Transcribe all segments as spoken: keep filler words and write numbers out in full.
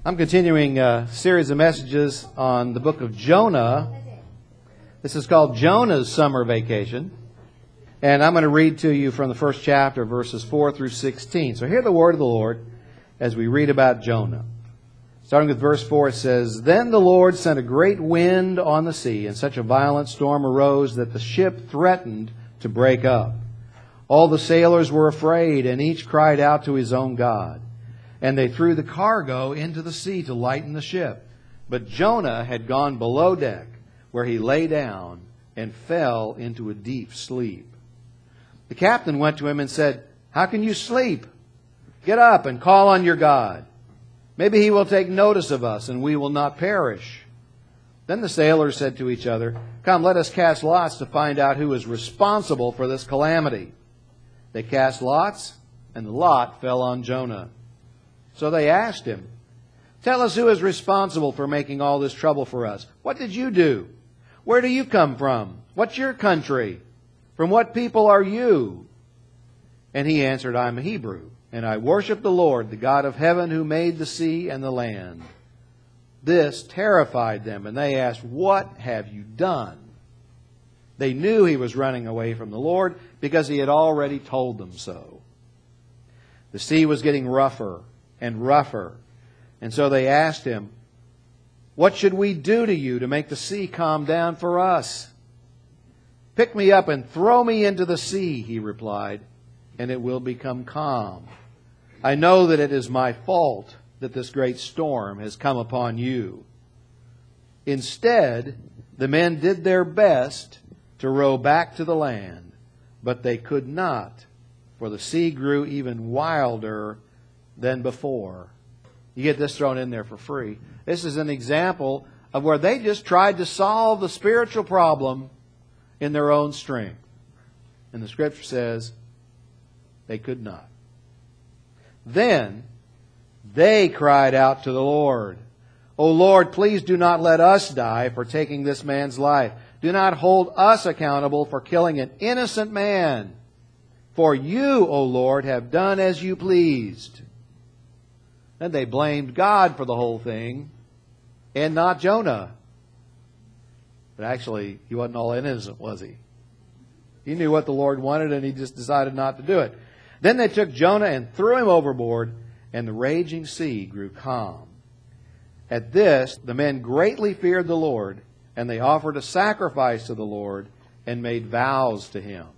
I'm continuing a series of messages on the book of Jonah. This is called Jonah's Summer Vacation. And I'm going to read to you from the first chapter, verses four through sixteen. So hear the word of the Lord as we read about Jonah. Starting with verse four, it says, "Then the Lord sent a great wind on the sea, and such a violent storm arose that the ship threatened to break up. All the sailors were afraid, and each cried out to his own God. And they threw the cargo into the sea to lighten the ship. But Jonah had gone below deck, where he lay down and fell into a deep sleep. The captain went to him and said, 'How can you sleep? Get up and call on your God. Maybe he will take notice of us, and we will not perish.' Then the sailors said to each other, 'Come, let us cast lots to find out who is responsible for this calamity.' They cast lots, and the lot fell on Jonah. So they asked him, 'Tell us who is responsible for making all this trouble for us. What did you do? Where do you come from? What's your country? From what people are you?' And he answered, 'I am a Hebrew, and I worship the Lord, the God of heaven, who made the sea and the land.' This terrified them, and they asked, 'What have you done?' They knew he was running away from the Lord, because he had already told them so. The sea was getting rougher and rougher, and so they asked him, 'What should we do to you to make the sea calm down for us?' 'Pick me up and throw me into the sea,' he replied, 'and it will become calm. I know that it is my fault that this great storm has come upon you.' Instead, the men did their best to row back to the land, but they could not, for the sea grew even wilder than before." You get this thrown in there for free. This is an example of where they just tried to solve the spiritual problem in their own strength. And the Scripture says they could not. Then they cried out to the Lord, "O Lord, please do not let us die for taking this man's life. Do not hold us accountable for killing an innocent man. For you, O Lord, have done as you pleased." Then they blamed God for the whole thing and not Jonah. But actually, he wasn't all innocent, was he? He knew what the Lord wanted, and he just decided not to do it. Then they took Jonah and threw him overboard, and the raging sea grew calm. At this, the men greatly feared the Lord, and they offered a sacrifice to the Lord and made vows to Him.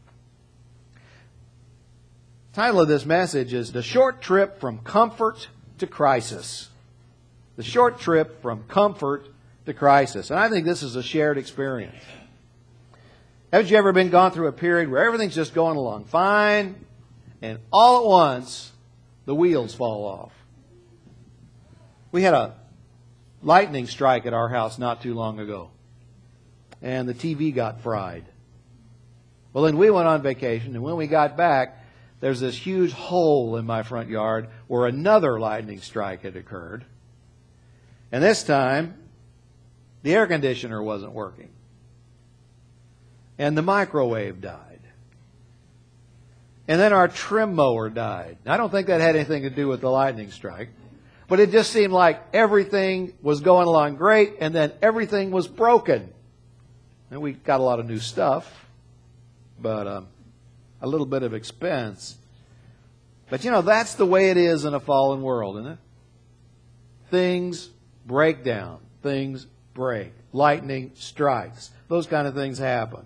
The title of this message is The Short Trip from Comfort to Crisis. The short trip from comfort to crisis. And I think this is a shared experience. Haven't you ever been gone through a period where everything's just going along fine, and all at once, the wheels fall off? We had a lightning strike at our house not too long ago, and the T V got fried. Well, then we went on vacation, and when we got back, there's this huge hole in my front yard where another lightning strike had occurred. And this time, the air conditioner wasn't working. And the microwave died. And then our trim mower died. I don't think that had anything to do with the lightning strike. But it just seemed like everything was going along great, and then everything was broken. And we got a lot of new stuff, but um, a little bit of expense. But you know, that's the way it is in a fallen world, isn't it? Things break down. Things break. Lightning strikes. Those kind of things happen.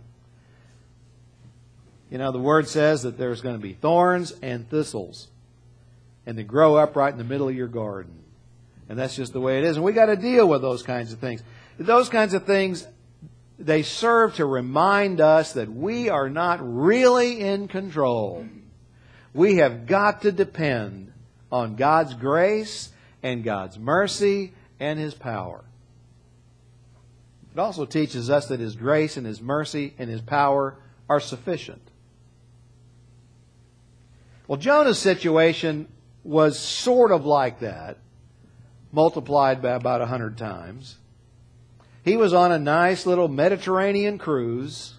You know, the Word says that there's going to be thorns and thistles, and they grow up right in the middle of your garden. And that's just the way it is. And we got to deal with those kinds of things. Those kinds of things, they serve to remind us that we are not really in control. We have got to depend on God's grace and God's mercy and His power. It also teaches us that His grace and His mercy and His power are sufficient. Well, Jonah's situation was sort of like that, multiplied by about a hundred times. He was on a nice little Mediterranean cruise.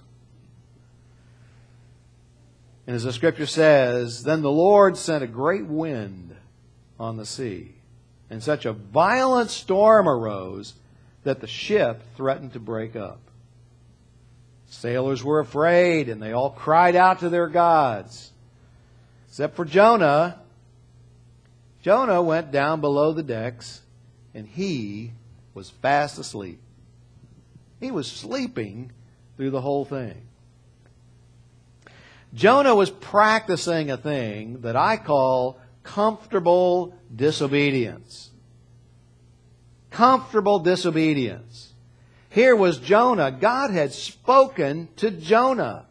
And as the Scripture says, then the Lord sent a great wind on the sea, and such a violent storm arose that the ship threatened to break up. Sailors were afraid, and they all cried out to their gods. Except for Jonah. Jonah went down below the decks, and he was fast asleep. He was sleeping through the whole thing. Jonah was practicing a thing that I call comfortable disobedience. Comfortable disobedience. Here was Jonah. God had spoken to Jonah.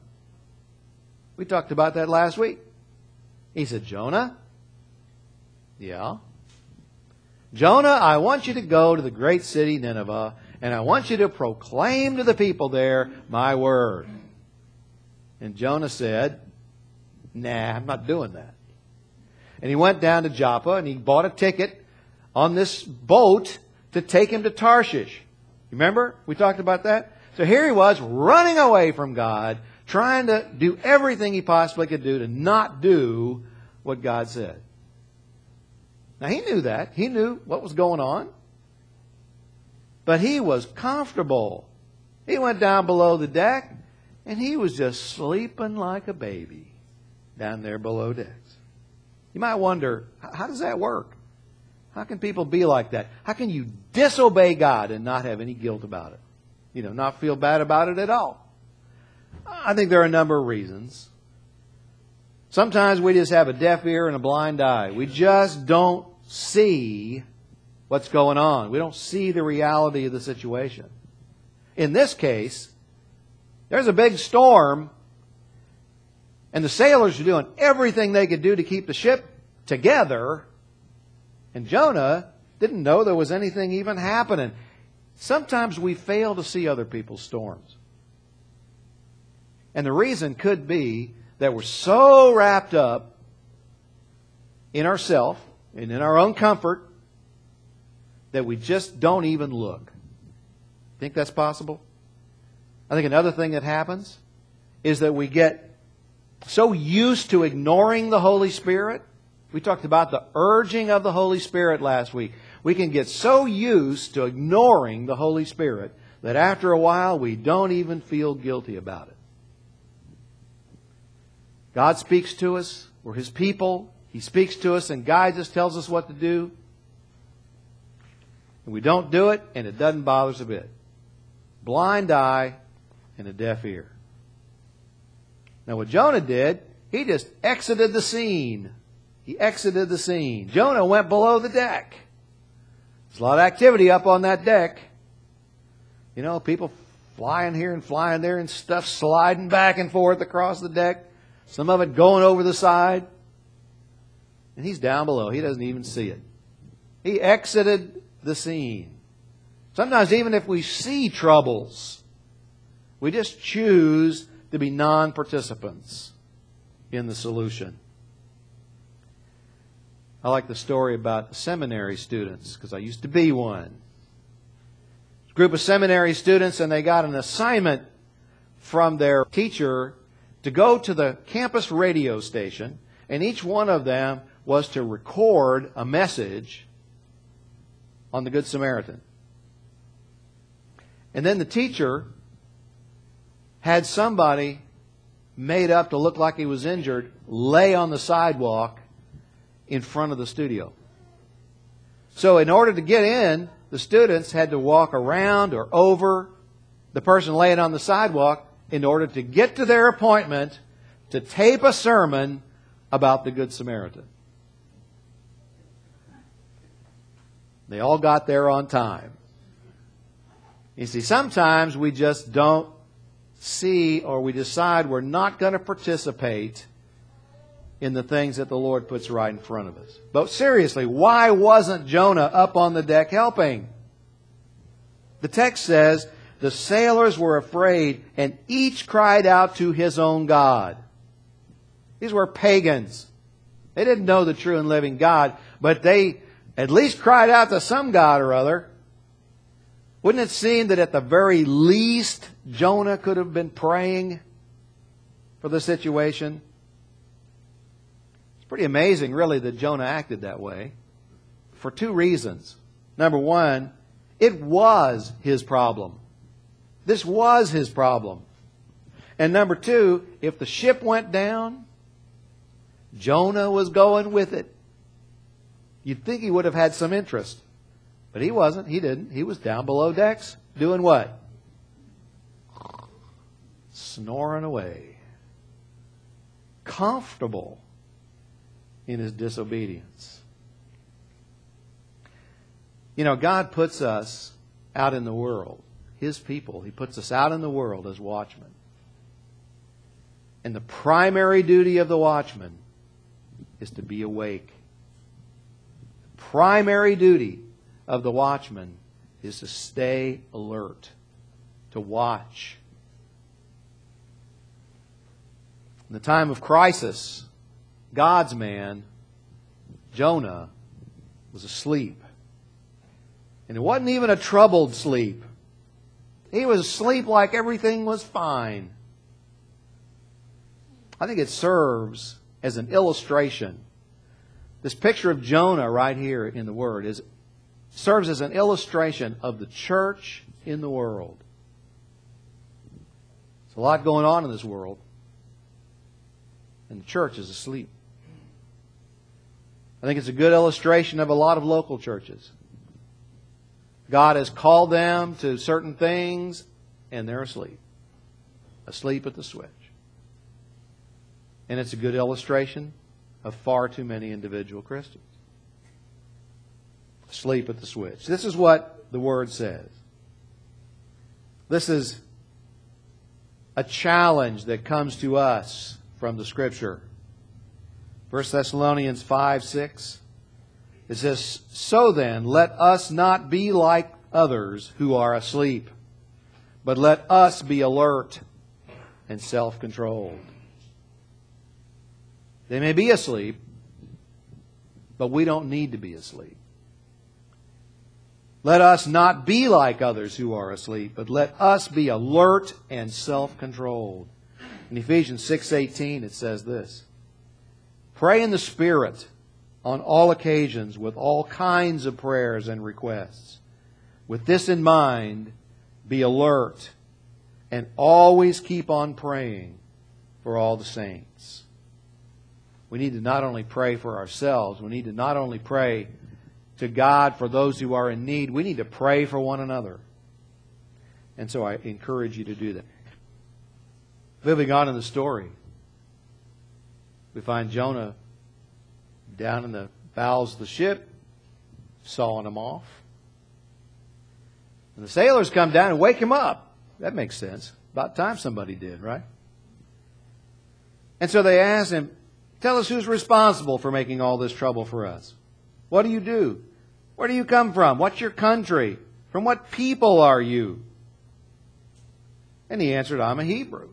We talked about that last week. He said, Jonah? Yeah? Jonah, I want you to go to the great city Nineveh, and I want you to proclaim to the people there my word. And Jonah said, nah, I'm not doing that. And he went down to Joppa, and he bought a ticket on this boat to take him to Tarshish. Remember? We talked about that? So here he was, running away from God, trying to do everything he possibly could do to not do what God said. Now he knew that. He knew what was going on. But he was comfortable. He went down below the deck, and he was just sleeping like a baby down there below decks. You might wonder, how does that work? How can people be like that? How can you disobey God and not have any guilt about it? You know, not feel bad about it at all? I think there are a number of reasons. Sometimes we just have a deaf ear and a blind eye. We just don't see what's going on. We don't see the reality of the situation. In this case, there's a big storm, and the sailors are doing everything they could do to keep the ship together, and Jonah didn't know there was anything even happening. Sometimes we fail to see other people's storms. And the reason could be that we're so wrapped up in ourselves and in our own comfort that we just don't even look. Think that's possible? I think another thing that happens is that we get so used to ignoring the Holy Spirit. We talked about the urging of the Holy Spirit last week. We can get so used to ignoring the Holy Spirit that after a while we don't even feel guilty about it. God speaks to us. We're His people. He speaks to us and guides us, tells us what to do. And we don't do it, and it doesn't bother us a bit. Blind eye and a deaf ear. Now what Jonah did, he just exited the scene. He exited the scene. Jonah went below the deck. There's a lot of activity up on that deck. You know, people flying here and flying there and stuff sliding back and forth across the deck. Some of it going over the side. And he's down below. He doesn't even see it. He exited the scene. Sometimes even if we see troubles, we just choose to be non-participants in the solution. I like the story about the seminary students because I used to be one. A group of seminary students, and they got an assignment from their teacher to go to the campus radio station, and each one of them was to record a message on the Good Samaritan. And then the teacher had somebody made up to look like he was injured lay on the sidewalk in front of the studio. So in order to get in, the students had to walk around or over the person laying on the sidewalk in order to get to their appointment to tape a sermon about the Good Samaritan. They all got there on time. You see, sometimes we just don't see, or we decide we're not going to participate in the things that the Lord puts right in front of us. But seriously, why wasn't Jonah up on the deck helping? The text says, the sailors were afraid, and each cried out to his own God. These were pagans. They didn't know the true and living God, but they at least cried out to some God or other. Wouldn't it seem that at the very least, Jonah could have been praying for the situation? It's pretty amazing, really, that Jonah acted that way. for two reasons. Number one, it was his problem. This was his problem. And number two, if the ship went down, Jonah was going with it. You'd think he would have had some interest. But he wasn't. He didn't. He was down below decks doing what? Snoring away. Comfortable in his disobedience. You know, God puts us out in the world, His people. He puts us out in the world as watchmen. And the primary duty of the watchman is to be awake. The primary duty of the watchman is to stay alert, to watch. In the time of crisis, God's man, Jonah, was asleep. And it wasn't even a troubled sleep. He was asleep like everything was fine. I think it serves as an illustration. This picture of Jonah right here in the Word is serves as an illustration of the church in the world. There's a lot going on in this world, and the church is asleep. I think it's a good illustration of a lot of local churches. God has called them to certain things, and they're asleep. Asleep at the switch. And it's a good illustration of far too many individual Christians. Asleep at the switch. This is what the Word says. This is a challenge that comes to us from the Scripture. First Thessalonians five six. It says, "So then, let us not be like others who are asleep, but let us be alert and self-controlled." They may be asleep, but we don't need to be asleep. Let us not be like others who are asleep, but let us be alert and self-controlled. In Ephesians six eighteen it says this, "Pray in the Spirit on all occasions with all kinds of prayers and requests. With this in mind, be alert and always keep on praying for all the saints." We need to not only pray for ourselves, we need to not only pray to God for those who are in need, we need to pray for one another. And so I encourage you to do that. Moving on in the story, we find Jonah down in the bowels of the ship, sawing him off. And the sailors come down and wake him up. That makes sense. About time somebody did, right? And so they ask him, "Tell us who's responsible for making all this trouble for us. What do you do? Where do you come from? What's your country? From what people are you?" And he answered, "I'm a Hebrew."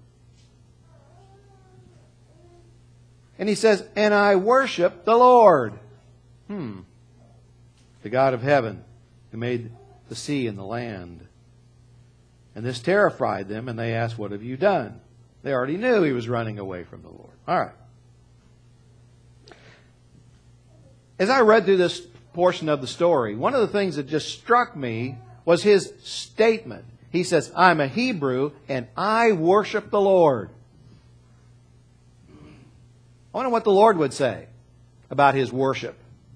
And he says, "And I worship the Lord." Hmm. The God of heaven who made the sea and the land. And this terrified them, and they asked, "What have you done?" They already knew he was running away from the Lord. All right. As I read through this portion of the story, one of the things that just struck me was his statement. He says, "I'm a Hebrew and I worship the Lord." I wonder what the Lord would say about his worship.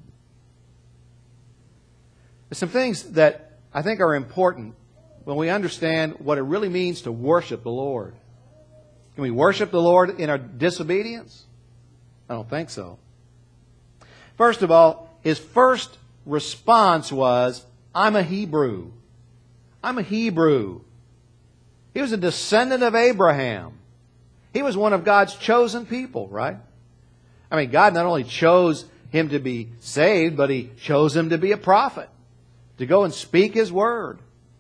There's some things that I think are important when we understand what it really means to worship the Lord. Can we worship the Lord in our disobedience? I don't think so. First of all, his first response was, "I'm a Hebrew. I'm a Hebrew." He was a descendant of Abraham. He was one of God's chosen people, right? I mean, God not only chose him to be saved, but He chose him to be a prophet, to go and speak His word.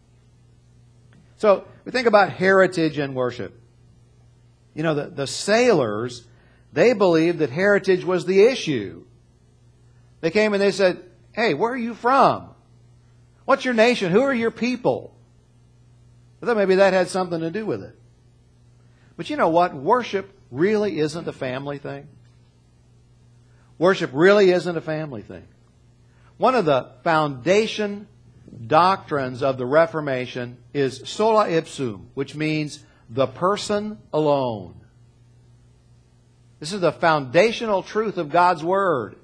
So, we think about heritage and worship. You know, the, the sailors, they believed that heritage was the issue. They came and they said, "Hey, where are you from? What's your nation? Who are your people?" I thought maybe that had something to do with it. But you know what? Worship really isn't a family thing. Worship really isn't a family thing. One of the foundation doctrines of the Reformation is sola ipsum, which means the person alone. This is the foundational truth of God's Word.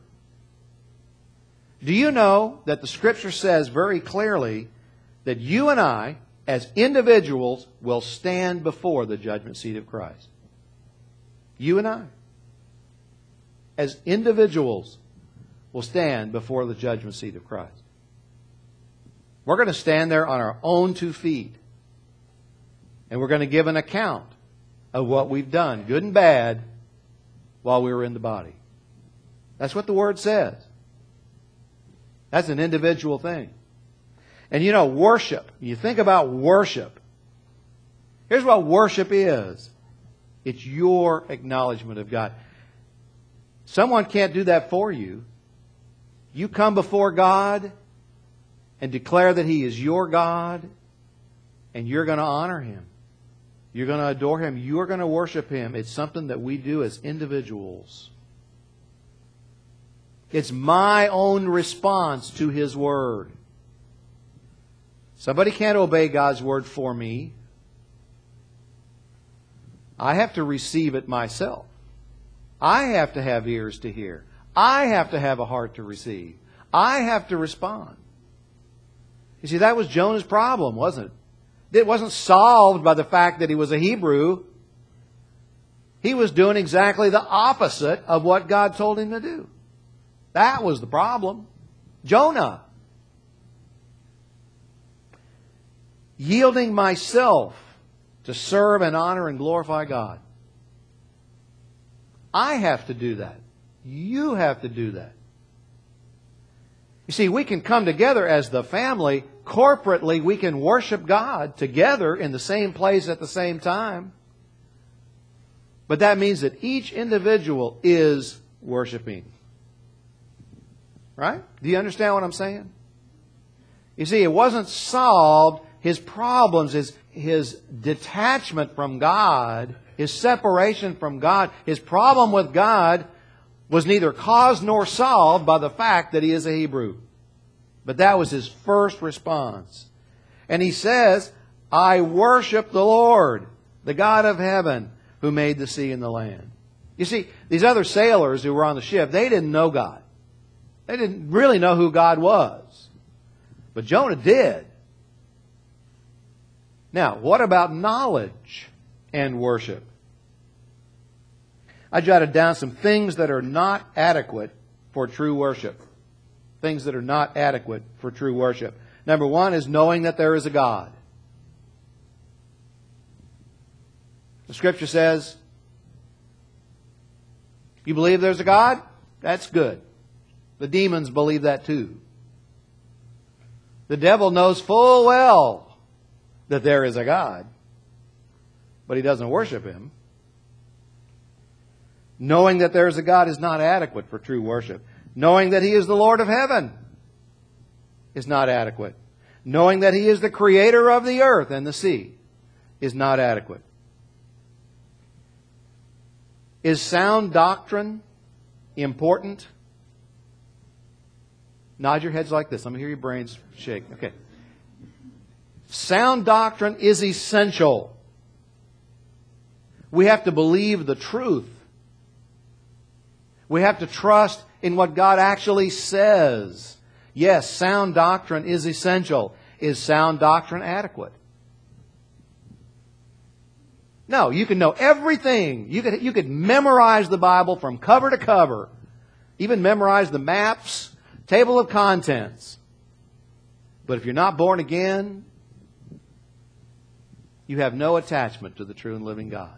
Do you know that the Scripture says very clearly that you and I, as individuals, will stand before the judgment seat of Christ? You and I, as individuals, will stand before the judgment seat of Christ. We're going to stand there on our own two feet. And we're going to give an account of what we've done, good and bad, while we were in the body. That's what the Word says. That's an individual thing. And you know, worship. You think about worship. Here's what worship is. It's your acknowledgement of God. Someone can't do that for you. You come before God and declare that He is your God, and you're going to honor Him. You're going to adore Him. You're going to worship Him. It's something that we do as individuals. It's my own response to His Word. Somebody can't obey God's Word for me. I have to receive it myself. I have to have ears to hear. I have to have a heart to receive. I have to respond. You see, that was Jonah's problem, wasn't it? It wasn't solved by the fact that he was a Hebrew. He was doing exactly the opposite of what God told him to do. That was the problem. Jonah. Yielding myself to serve and honor and glorify God. I have to do that. You have to do that. You see, we can come together as the family. Corporately, we can worship God together in the same place at the same time. But that means that each individual is worshiping. Right? Do you understand what I'm saying? You see, it wasn't solved. His problems, his, his detachment from God, his separation from God, his problem with God was neither caused nor solved by the fact that he is a Hebrew. But that was his first response. And he says, I worship the Lord, the God of heaven, who made the sea and the land. You see, these other sailors who were on the ship, they didn't know God. They didn't really know who God was. But Jonah did. Now, what about knowledge and worship? I jotted down some things that are not adequate for true worship. Things that are not adequate for true worship. Number one is knowing that there is a God. The Scripture says, you believe there's a God? That's good. The demons believe that too. The devil knows full well that there is a God, but he doesn't worship Him. Knowing that there is a God is not adequate for true worship. Knowing that He is the Lord of heaven is not adequate. Knowing that He is the creator of the earth and the sea is not adequate. Is sound doctrine important? Nod your heads like this. Let me hear your brains shake. Okay. Sound doctrine is essential. We have to believe the truth. We have to trust in what God actually says. Yes, sound doctrine is essential. Is sound doctrine adequate? No, you can know everything. You could, you could memorize the Bible from cover to cover. Even memorize the maps, table of contents. But if you're not born again, you have no attachment to the true and living God.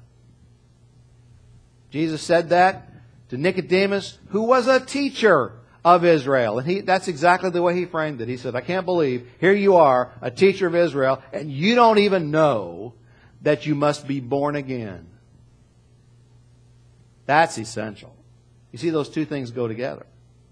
Jesus said that to Nicodemus, who was a teacher of Israel. And he, that's exactly the way he framed it. He said, I can't believe, here you are, a teacher of Israel, and you don't even know that you must be born again. That's essential. You see, those two things go together.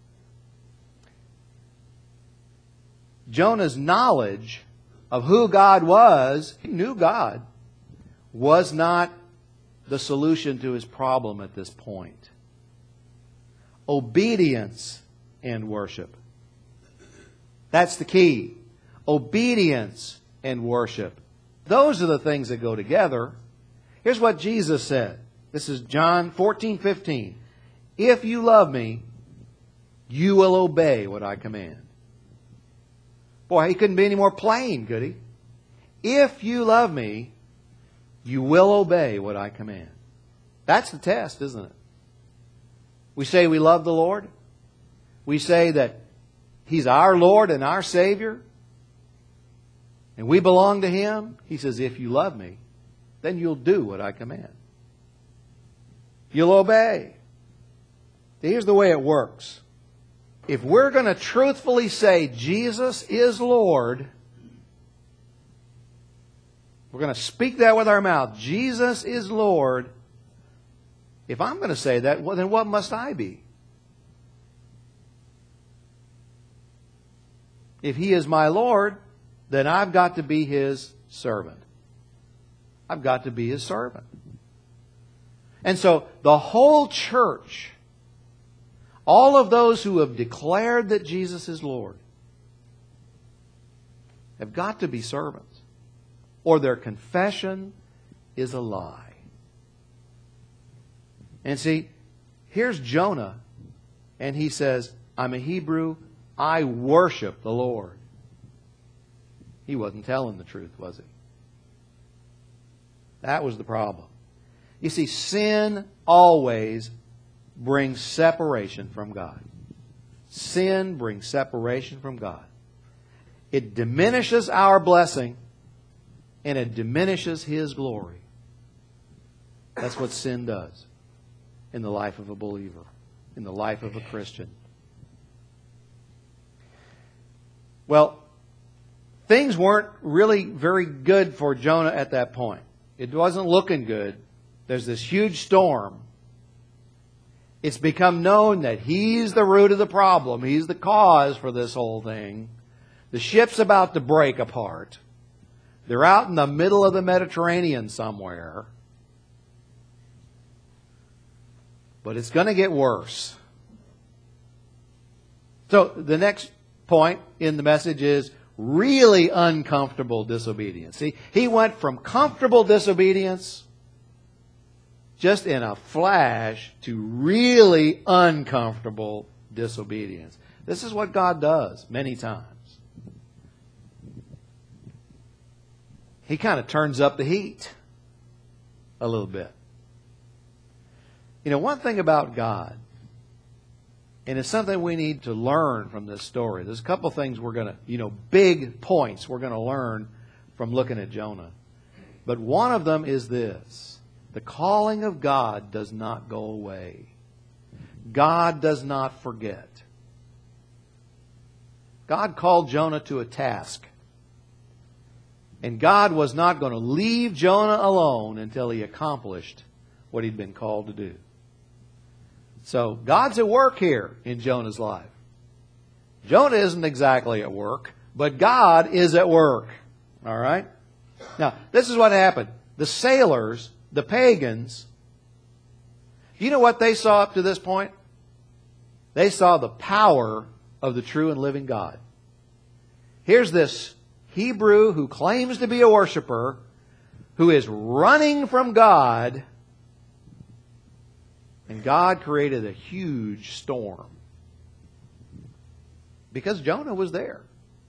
Jonah's knowledge of who God was, he knew God, was not the solution to his problem at this point. Obedience and worship. That's the key. Obedience and worship. Those are the things that go together. Here's what Jesus said. This is John fourteen fifteen. If you love me, you will obey what I command. Boy, he couldn't be any more plain, could he? If you love me, you will obey what I command. That's the test, isn't it? We say we love the Lord. We say that He's our Lord and our Savior. And we belong to Him. He says, if you love me, then you'll do what I command. You'll obey. Here's the way it works. If we're going to truthfully say Jesus is Lord, we're going to speak that with our mouth. Jesus is Lord. If I'm going to say that, well, then what must I be? If He is my Lord, then I've got to be His servant. I've got to be His servant. And so the whole church, all of those who have declared that Jesus is Lord, have got to be servants, or their confession is a lie. And see, here's Jonah, and he says, I'm a Hebrew, I worship the Lord. He wasn't telling the truth, was he? That was the problem. You see, sin always brings separation from God. Sin brings separation from God. It diminishes our blessing, and it diminishes His glory. That's what sin does in the life of a believer, in the life of a Christian. Well, things weren't really very good for Jonah at that point. It wasn't looking good. There's this huge storm. It's become known that he's the root of the problem. He's the cause for this whole thing. The ship's about to break apart. They're out in the middle of the Mediterranean somewhere. But it's going to get worse. So the next point in the message is really uncomfortable disobedience. See, he went from comfortable disobedience just in a flash to really uncomfortable disobedience. This is what God does many times. He kind of turns up the heat a little bit. You know, one thing about God, and it's something we need to learn from this story. There's a couple things we're going to, you know, big points we're going to learn from looking at Jonah. But one of them is this. The calling of God does not go away. God does not forget. God called Jonah to a task. And God was not going to leave Jonah alone until he accomplished what he'd been called to do. So God's at work here in Jonah's life. Jonah isn't exactly at work, but God is at work. All right? Now, this is what happened. The sailors, the pagans, you know what they saw up to this point? They saw the power of the true and living God. Here's this Hebrew who claims to be a worshiper, who is running from God, and God created a huge storm because Jonah was there.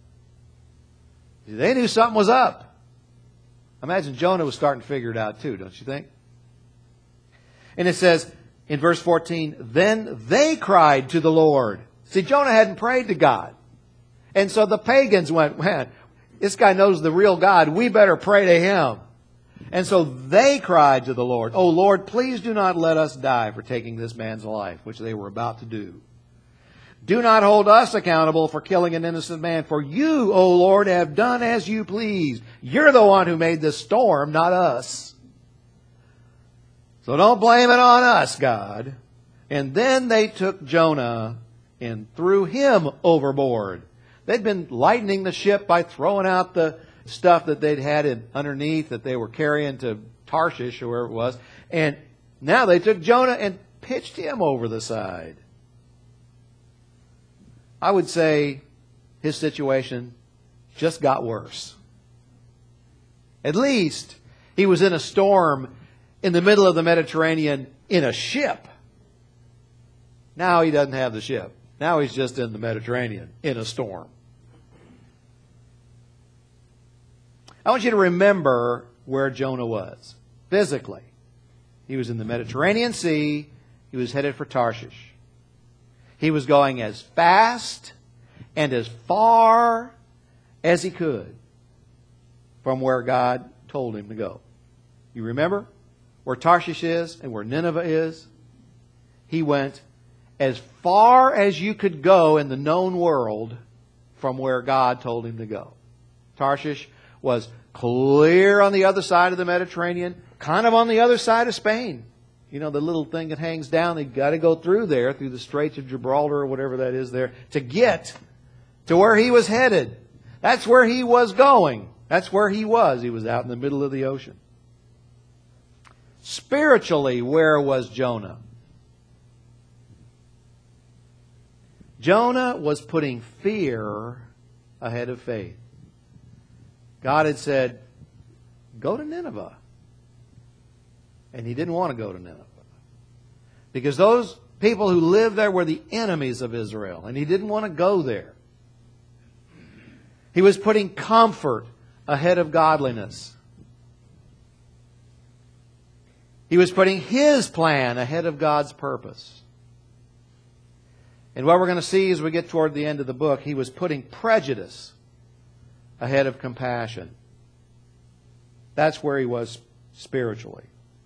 They knew something was up. Imagine Jonah was starting to figure it out too, don't you think? And it says in verse fourteen, then they cried to the Lord. See, Jonah hadn't prayed to God. And so the pagans went, man, this guy knows the real God. We better pray to Him. And so they cried to the Lord, "Oh Lord, please do not let us die for taking this man's life," which they were about to do. "Do not hold us accountable for killing an innocent man, for you, O Lord, have done as you pleased. You're the one who made this storm, not us. So don't blame it on us, God." And then they took Jonah and threw him overboard. They'd been lightening the ship by throwing out the stuff that they'd had in, underneath that they were carrying to Tarshish or wherever it was. And now they took Jonah and pitched him over the side. I would say his situation just got worse. At least he was in a storm in the middle of the Mediterranean in a ship. Now he doesn't have the ship. Now he's just in the Mediterranean in a storm. I want you to remember where Jonah was physically. He was in the Mediterranean Sea. He was headed for Tarshish. He was going as fast and as far as he could from where God told him to go. You remember where Tarshish is and where Nineveh is? He went as far as you could go in the known world from where God told him to go. Tarshish was clear on the other side of the Mediterranean, kind of on the other side of Spain. You know, the little thing that hangs down, they've got to go through there, through the Straits of Gibraltar or whatever that is there, to get to where he was headed. That's where he was going. That's where he was. He was out in the middle of the ocean. Spiritually, where was Jonah? Jonah was putting fear ahead of faith. God had said, go to Nineveh. And he didn't want to go to Nineveh. Because those people who lived there were the enemies of Israel. And he didn't want to go there. He was putting comfort ahead of godliness. He was putting his plan ahead of God's purpose. And what we're going to see as we get toward the end of the book, he was putting prejudice ahead of compassion. That's where he was spiritually.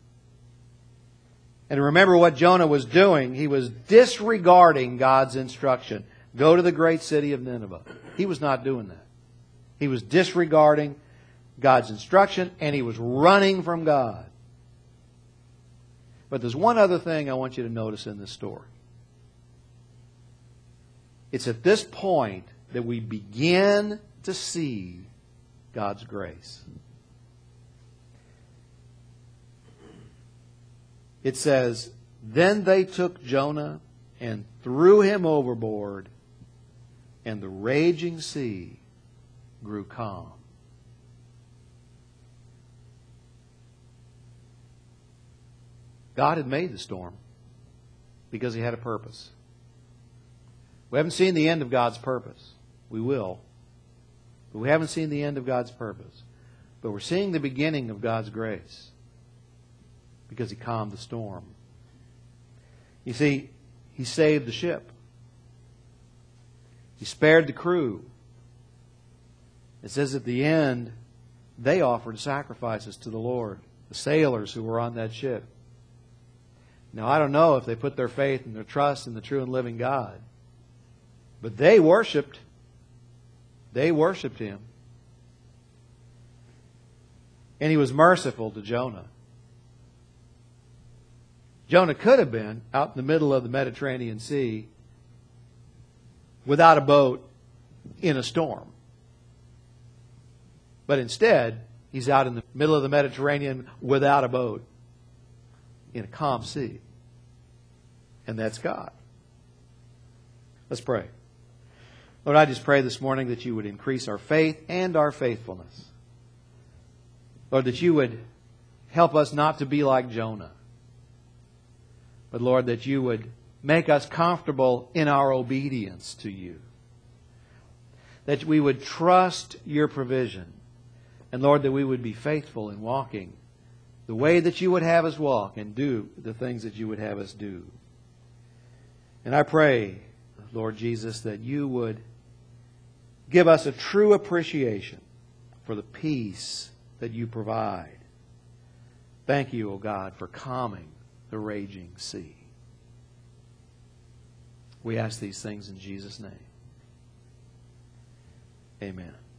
And remember what Jonah was doing. He was disregarding God's instruction. Go to the great city of Nineveh. He was not doing that. He was disregarding God's instruction, and he was running from God. But there's one other thing I want you to notice in this story. It's at this point that we begin to see God's grace. It says, then they took Jonah and threw him overboard, and the raging sea grew calm. God had made the storm because he had a purpose. We haven't seen the end of God's purpose. We will. But we haven't seen the end of God's purpose. But we're seeing the beginning of God's grace because he calmed the storm. You see, he saved the ship. He spared the crew. It says at the end, they offered sacrifices to the Lord, the sailors who were on that ship. Now, I don't know if they put their faith and their trust in the true and living God. But they worshiped. They worshiped him. And he was merciful to Jonah. Jonah could have been out in the middle of the Mediterranean Sea without a boat in a storm. But instead, he's out in the middle of the Mediterranean without a boat in a calm sea. And that's God. Let's pray. Lord, I just pray this morning that you would increase our faith and our faithfulness. Lord, that you would help us not to be like Jonah. But Lord, that you would make us comfortable in our obedience to you. That we would trust your provision. And Lord, that we would be faithful in walking the way that you would have us walk and do the things that you would have us do. And I pray, Lord Jesus, that you would give us a true appreciation for the peace that you provide. Thank you, O God, for calming the raging sea. We ask these things in Jesus' name. Amen.